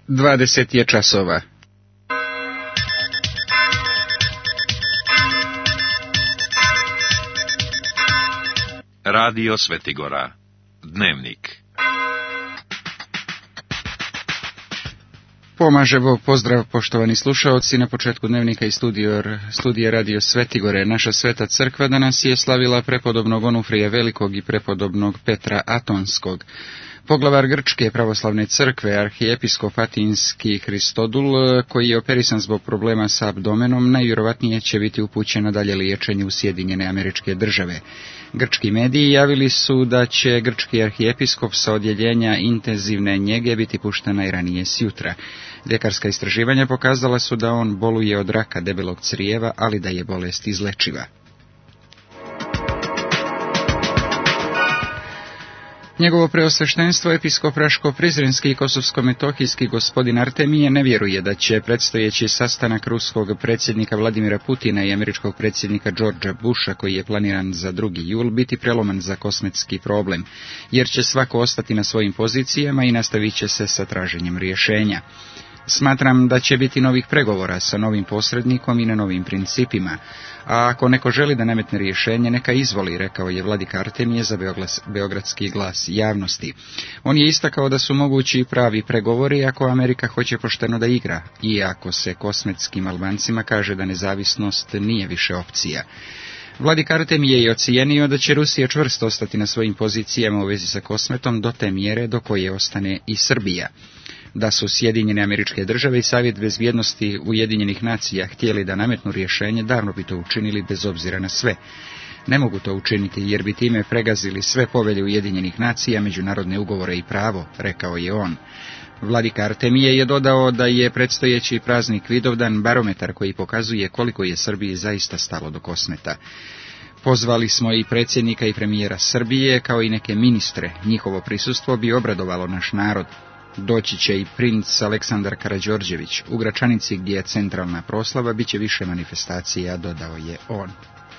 20 je časova. Radio Svetigora. Dnevnik. Pomaže Bog, pozdrav poštovani slušaoci, na početku dnevnika i studije Radio Svetigore. Naša sveta crkva danas je slavila prepodobnog Onufrija Velikog i prepodobnog Petra Atonskog. Poglavar Grčke pravoslavne crkve, arhijepiskop Atinski Hristodul, koji je operisan zbog problema sa abdomenom, najvjerovatnije će biti upućen na dalje liječenje u Sjedinjene Američke Države. Grčki mediji javili su da će grčki arhijepiskop sa odjeljenja intenzivne njege biti pušten najranije sjutra. Ljekarska istraživanja pokazala su da on boluje od raka debelog crijeva, ali da je bolest izlečiva. Njegovo preosveštenstvo, episkop Raško-Prizrenski i Kosovsko-Metohijski gospodin Artemije ne vjeruje da će predstojeći sastanak ruskog predsjednika Vladimira Putina i američkog predsjednika Georgea Busha, koji je planiran za 2. jul, biti preloman za kosmetski problem, jer će svako ostati na svojim pozicijama i nastavit će se sa traženjem rješenja. Smatram da će biti novih pregovora sa novim posrednikom i na novim principima, a ako neko želi da nametne rješenje, neka izvoli, rekao je vladika Artemije za Beogradski glas javnosti. On je istakao da su mogući pravi pregovori ako Amerika hoće pošteno da igra i ako se kosmetskim Albancima kaže da nezavisnost nije više opcija. Vladik Artemije je ocijenio da će Rusija čvrsto ostati na svojim pozicijama u vezi sa Kosmetom do te mjere do koje ostane i Srbija. Da su Sjedinjene Američke Države i Savjet bezbjednosti Ujedinjenih nacija htjeli da nametnu rješenje, davno bi to učinili bez obzira na sve. Ne mogu to učiniti jer bi time pregazili sve povelje Ujedinjenih nacija, međunarodne ugovore i pravo, rekao je on. Vladika Artemije je dodao da je predstojeći praznik Vidovdan barometar koji pokazuje koliko je Srbiji zaista stalo do Kosmeta. Pozvali smo i predsjednika i premijera Srbije, kao i neke ministre. Njihovo prisustvo bi obradovalo naš narod. Doći će i princ Aleksandar Karađorđević. U Gračanici, gdje je centralna proslava, bit će više manifestacija, dodao je on.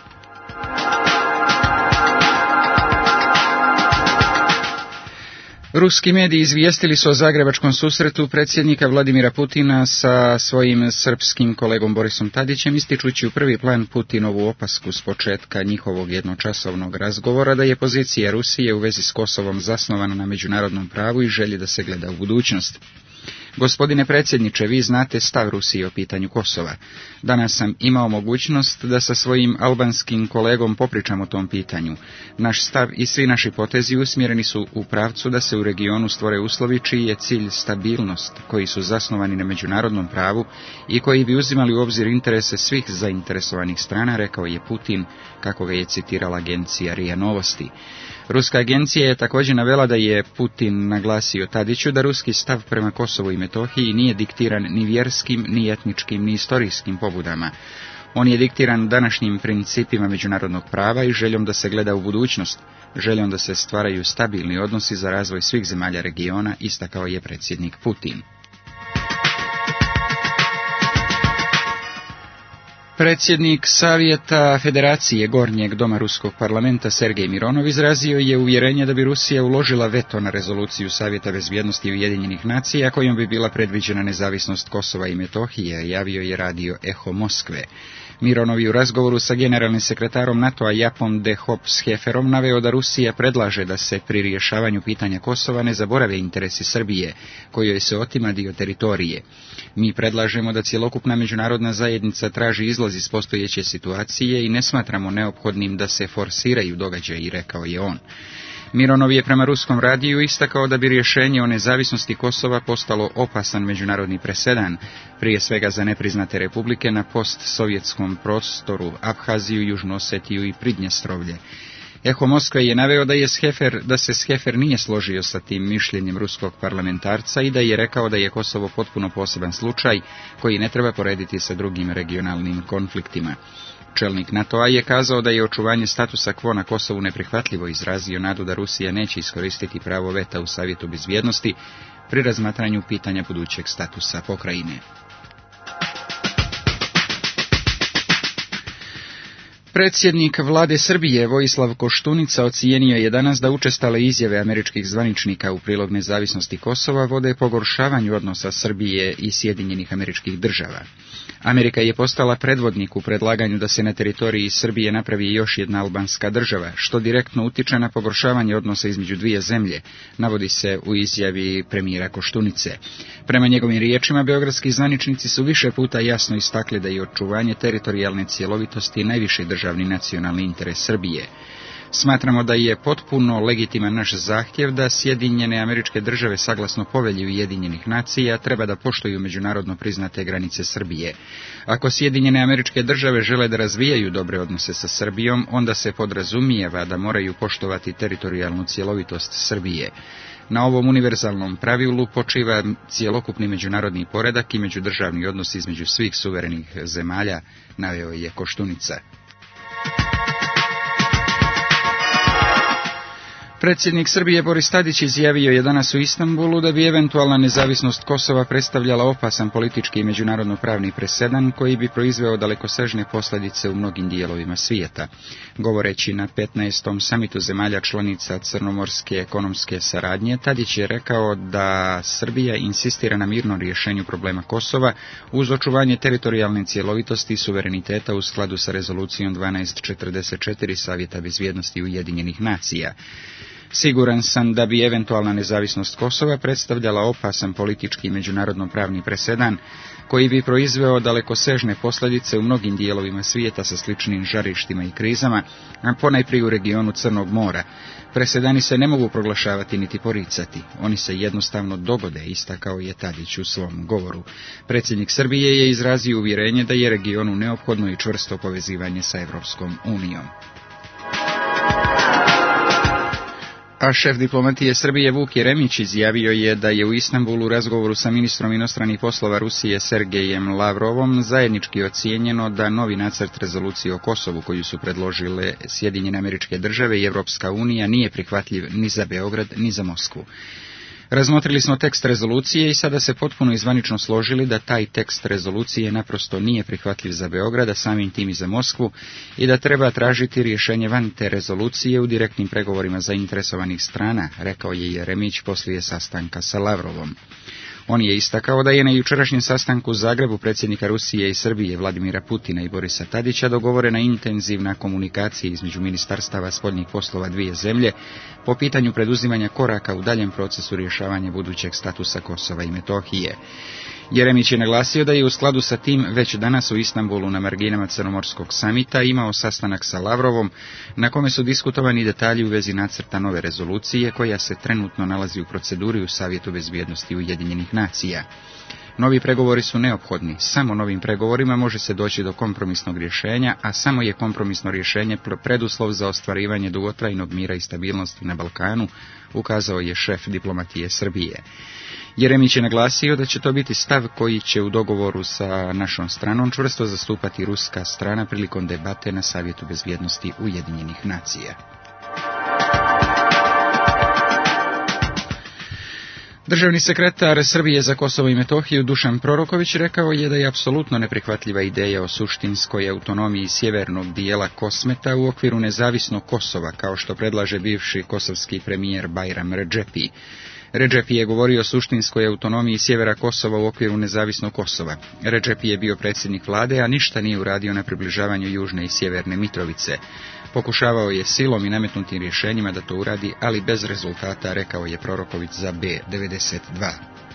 Ruski mediji izvijestili su o zagrebačkom susretu predsjednika Vladimira Putina sa svojim srpskim kolegom Borisom Tadićem, ističući u prvi plan Putinovu opasku s početka njihovog jednočasovnog razgovora da je pozicija Rusije u vezi s Kosovom zasnovana na međunarodnom pravu i želji da se gleda u budućnost. Gospodine predsjedniče, vi znate stav Rusije o pitanju Kosova. Danas sam imao mogućnost da sa svojim albanskim kolegom popričam o tom pitanju. Naš stav i svi naši potezi usmjereni su u pravcu da se u regionu stvore uslovi čiji je cilj stabilnost, koji su zasnovani na međunarodnom pravu i koji bi uzimali u obzir interese svih zainteresovanih strana, rekao je Putin, kako ga je citirala agencija RIA Novosti. Ruska agencija je također navela da je Putin naglasio Tadiću da ruski stav prema Kosovu i Metohiji nije diktiran ni vjerskim, ni etničkim, ni istorijskim pobudama. On je diktiran današnjim principima međunarodnog prava i željom da se gleda u budućnost, željom da se stvaraju stabilni odnosi za razvoj svih zemalja regiona, istakao je predsjednik Putin. Predsjednik Savjeta Federacije Gornjeg doma Ruskog parlamenta Sergej Mironov izrazio je uvjerenje da bi Rusija uložila veto na rezoluciju Savjeta bezbjednosti Ujedinjenih nacija kojom bi bila predviđena nezavisnost Kosova i Metohije, javio je radio Eho Moskve. Mironov je u razgovoru sa generalnim sekretarom NATO-a Japom de Hoop-Schefferom naveo da Rusija predlaže da se pri rješavanju pitanja Kosova ne zaborave interesi Srbije, kojoj se otima dio teritorije. Mi predlažemo da cjelokupna međunarodna zajednica traži izlaz iz postojeće situacije i ne smatramo neophodnim da se forsiraju događaji, rekao je on. Mironov je prema ruskom radiju istakao da bi rješenje o nezavisnosti Kosova postalo opasan međunarodni presedan, prije svega za nepriznate republike na postsovjetskom prostoru, Abhaziju, Južnu Osetiju i Pridnjestrovlje. Eho Moskva je naveo da se Scheffer nije složio sa tim mišljenjem ruskog parlamentarca i da je rekao da je Kosovo potpuno poseban slučaj koji ne treba porediti sa drugim regionalnim konfliktima. Čelnik NATO-a je kazao da je očuvanje statusa quo na Kosovu neprihvatljivo, izrazio nadu da Rusija neće iskoristiti pravo veta u Savjetu bezbjednosti pri razmatranju pitanja budućeg statusa pokrajine. Predsjednik vlade Srbije Vojislav Koštunica ocijenio je danas da učestale izjave američkih zvaničnika u prilog nezavisnosti Kosova vode pogoršavanju odnosa Srbije i Sjedinjenih Američkih Država. Amerika je postala predvodnik u predlaganju da se na teritoriji Srbije napravi još jedna albanska država, što direktno utiče na pogoršavanje odnosa između dvije zemlje, navodi se u izjavi premijera Koštunice. Prema njegovim riječima, beogradski zvaničnici su više puta jasno istakli da je očuvanje teritorijalne cjelovitosti najviši državni nacionalni interes Srbije. Smatramo da je potpuno legitiman naš zahtjev da Sjedinjene Američke Države saglasno Povelji Ujedinjenih nacija treba da poštuju međunarodno priznate granice Srbije. Ako Sjedinjene Američke Države žele da razvijaju dobre odnose sa Srbijom, onda se podrazumijeva da moraju poštovati teritorijalnu cjelovitost Srbije. Na ovom univerzalnom pravilu počiva cjelokupni međunarodni poredak i međudržavni odnos između svih suverenih zemalja, naveo je Koštunica. Predsjednik Srbije Boris Tadić izjavio je danas u Istanbulu da bi eventualna nezavisnost Kosova predstavljala opasan politički i međunarodno-pravni presedan koji bi proizveo dalekosežne posljedice u mnogim dijelovima svijeta. Govoreći na 15. samitu zemalja članica Crnomorske ekonomske saradnje, Tadić je rekao da Srbija insistira na mirnom rješenju problema Kosova uz očuvanje teritorijalne cjelovitosti i suvereniteta u skladu sa rezolucijom 1244 Savjeta bezbjednosti Ujedinjenih nacija. Siguran sam da bi eventualna nezavisnost Kosova predstavljala opasan politički i međunarodno-pravni presedan koji bi proizveo dalekosežne posljedice u mnogim dijelovima svijeta sa sličnim žarištima i krizama, a ponajprije u regionu Crnog mora. Presedani se ne mogu proglašavati niti poricati, oni se jednostavno dogode, istakao je Tadić u svom govoru. Predsjednik Srbije je izrazio uvjerenje da je regionu neophodno i čvrsto povezivanje sa Europskom unijom. A šef diplomatije Srbije Vuk Jeremić izjavio je da je u Istanbulu u razgovoru sa ministrom inostranih poslova Rusije Sergejem Lavrovom zajednički ocijenjeno da novi nacrt rezolucije o Kosovu koju su predložile Sjedinjene Američke Države i Europska unija nije prihvatljiv ni za Beograd ni za Moskvu. Razmotrili smo tekst rezolucije i sada se potpuno i zvanično složili da taj tekst rezolucije naprosto nije prihvatljiv za Beograd, a samim tim i za Moskvu, i da treba tražiti rješenje van te rezolucije u direktnim pregovorima zainteresovanih strana, rekao je Jeremić poslije sastanka sa Lavrovom. On je istakao da je na jučerašnjem sastanku u Zagrebu predsjednika Rusije i Srbije Vladimira Putina i Borisa Tadića dogovorena intenzivna komunikacija između ministarstava spoljnih poslova dvije zemlje po pitanju preduzimanja koraka u daljem procesu rješavanja budućeg statusa Kosova i Metohije. Jeremić je naglasio da je u skladu sa tim već danas u Istanbulu na marginama Crnomorskog samita imao sastanak sa Lavrovom na kome su diskutovani detalji u vezi nacrta nove rezolucije koja se trenutno nalazi u proceduri u Savjetu bezbjednosti Ujedinjenih nacija. Novi pregovori su neophodni, samo novim pregovorima može se doći do kompromisnog rješenja, a samo je kompromisno rješenje preduslov za ostvarivanje dugotrajnog mira i stabilnosti na Balkanu, ukazao je šef diplomatije Srbije. Jeremić je naglasio da će to biti stav koji će u dogovoru sa našom stranom čvrsto zastupati ruska strana prilikom debate na Savjetu bezbjednosti Ujedinjenih nacija. Državni sekretar Srbije za Kosovo i Metohiju Dušan Proroković rekao je da je apsolutno neprihvatljiva ideja o suštinskoj autonomiji sjevernog dijela Kosmeta u okviru nezavisnog Kosova, kao što predlaže bivši kosovski premijer Bajram Redžepi. Redžepi je govorio o suštinskoj autonomiji sjevera Kosova u okviru nezavisnog Kosova. Redžepi je bio predsjednik vlade, a ništa nije uradio na približavanju južne i sjeverne Mitrovice. Pokušavao je silom i nametnutim rješenjima da to uradi, ali bez rezultata, rekao je Proroković za B92.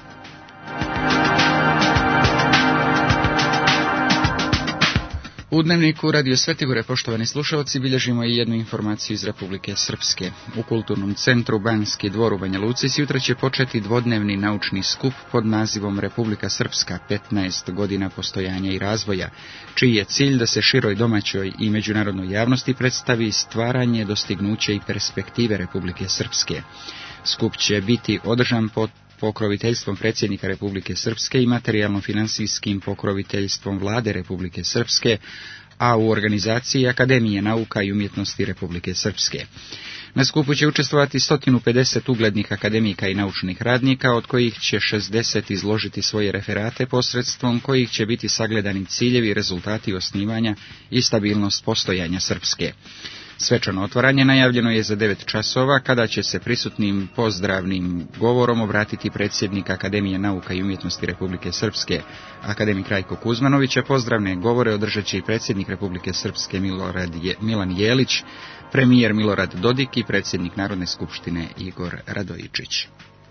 U Dnevniku Radio Svetigore, poštovani slušalci, bilježimo i jednu informaciju iz Republike Srpske. U Kulturnom centru Banski dvor u Banja Luci sutra će početi dvodnevni naučni skup pod nazivom Republika Srpska 15 godina postojanja i razvoja, čiji je cilj da se široj domaćoj i međunarodnoj javnosti predstavi stvaranje, dostignuće i perspektive Republike Srpske. Skup će biti održan pod pokroviteljstvom predsjednika Republike Srpske i materijalno-financijskim pokroviteljstvom vlade Republike Srpske, a u organizaciji Akademije nauka i umjetnosti Republike Srpske. Na skupu će učestvovati 150 uglednih akademika i naučnih radnika, od kojih će 60 izložiti svoje referate, posredstvom kojih će biti sagledani ciljevi i rezultati osnivanja i stabilnost postojanja Srpske. Svečano otvaranje najavljeno je za 9 časova, kada će se prisutnim pozdravnim govorom obratiti predsjednik Akademije nauka i umjetnosti Republike Srpske, akademik Rajko Kuzmanović, a pozdravne govore održat će i predsjednik Republike Srpske Milan Jelić, premijer Milorad Dodik i predsjednik Narodne skupštine Igor Radojičić.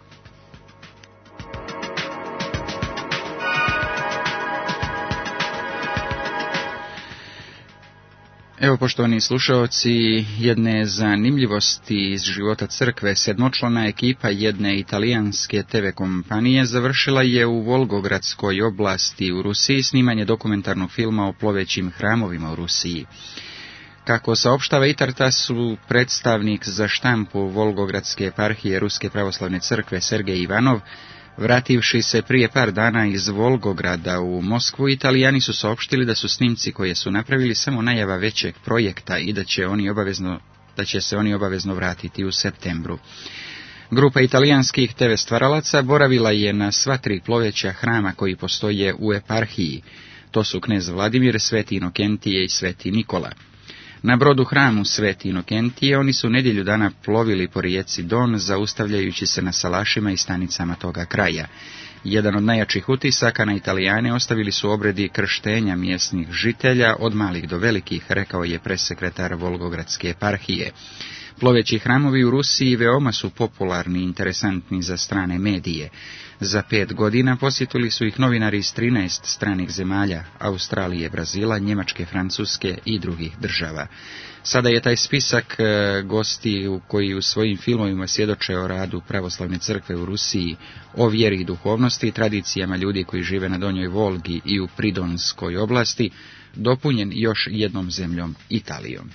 Evo, poštovani slušaoci, jedne zanimljivosti iz života crkve. Sedmočlana ekipa jedne italijanske TV kompanije završila je u Volgogradskoj oblasti u Rusiji snimanje dokumentarnog filma o plovećim hramovima u Rusiji. Kako saopštava Itartasu predstavnik za štampu Volgogradske eparhije Ruske pravoslavne crkve Sergej Ivanov, vrativši se prije par dana iz Volgograda u Moskvu, Italijani su saopštili da su snimci koje su napravili samo najava većeg projekta i da će se oni obavezno vratiti u septembru. Grupa italijanskih TV stvaralaca boravila je na sva 3 ploveća hrama koji postoje u eparhiji. To su knez Vladimir, Sveti Inokentije i Sveti Nikola. Na brodu hramu Sveti Inokentije oni su nedjelju dana plovili po rijeci Don, zaustavljajući se na salašima i stanicama toga kraja. Jedan od najjačih utisaka na Italijane ostavili su obredi krštenja mjesnih žitelja, od malih do velikih, rekao je presekretar Volgogradske eparhije. Ploveći hramovi u Rusiji veoma su popularni i interesantni za strane medije. Za 5 godina posjetili su ih novinari iz 13 stranih zemalja, Australije, Brazila, Njemačke, Francuske i drugih država. Sada je taj spisak gosti koji u svojim filmovima svjedoče o radu pravoslavne crkve u Rusiji, o vjeri i duhovnosti i tradicijama ljudi koji žive na Donjoj Volgi i u Pridonskoj oblasti, dopunjen još jednom zemljom, Italijom.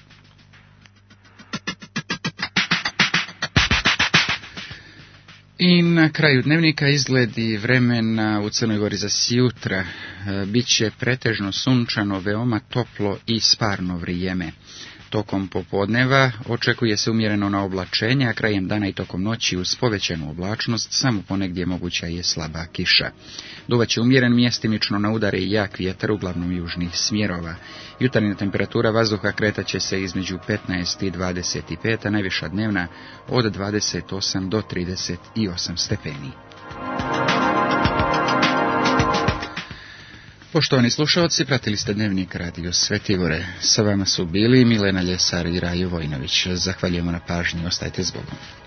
I na kraju dnevnika izgledi vremena u Crnoj Gori za sjutra. Biće pretežno sunčano, veoma toplo i sparno vrijeme. Tokom popodneva očekuje se umjereno na oblačenje, a krajem dana i tokom noći uz povećanu oblačnost, samo ponegdje moguća je slaba kiša. Duvaće umjeren, mjestimično na udare i jak vjetar, uglavnom južnih smjerova. Jutarnja temperatura vazduha kretaće se između 15 i 25, a najviša dnevna od 28 do 38 stepeni. Poštovani slušalci, pratili ste Dnevnik Radio Svetigore. Sa vama su bili Milena Ljesar i Rajo Vojnović. Zahvaljujemo na pažnji, ostajte s Bogom.